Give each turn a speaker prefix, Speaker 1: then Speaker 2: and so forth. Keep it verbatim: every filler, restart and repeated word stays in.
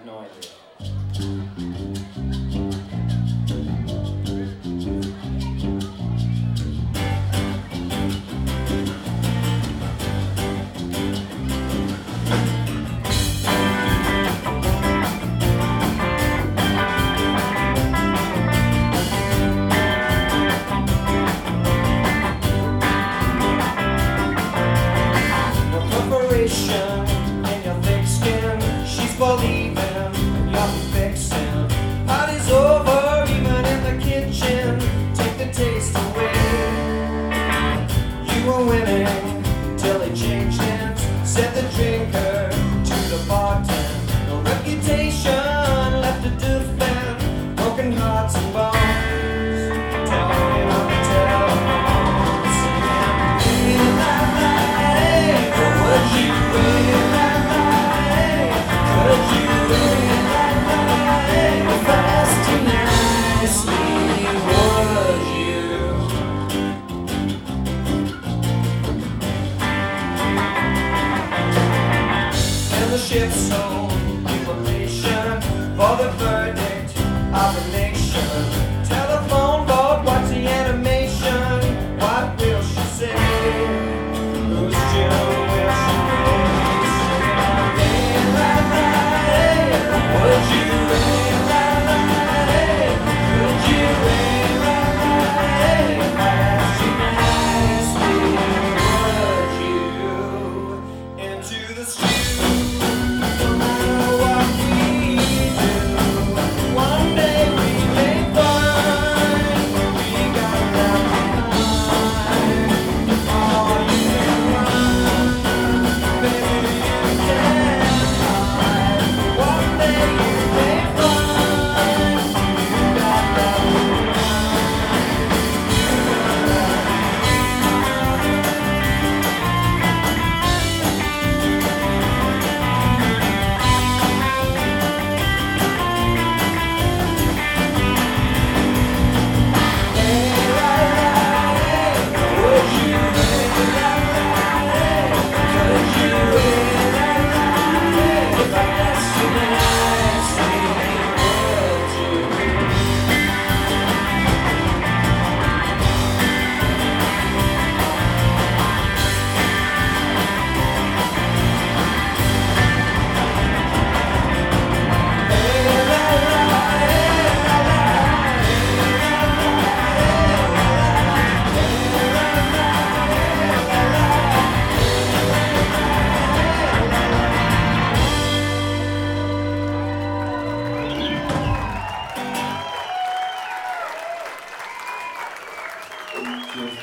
Speaker 1: no idea. In your thick skin, she's believing you're fixing. Party's over, even in the kitchen. Take the taste away. You were winning till they changed hands. Said the drinker to the bartender. No reputation left to defend. Broken hearts and bones. Telling on the telephone, singing, la la, hey, what would you win? The ship's home, you were patient for the verdict of the nation. Telephone board, what's the animation? What will she say? Who's Jill? Will she be? Singing, la la, hey, would you rain, la la, hey, could you rain, la la, hey, ask you nicely, would you into the street?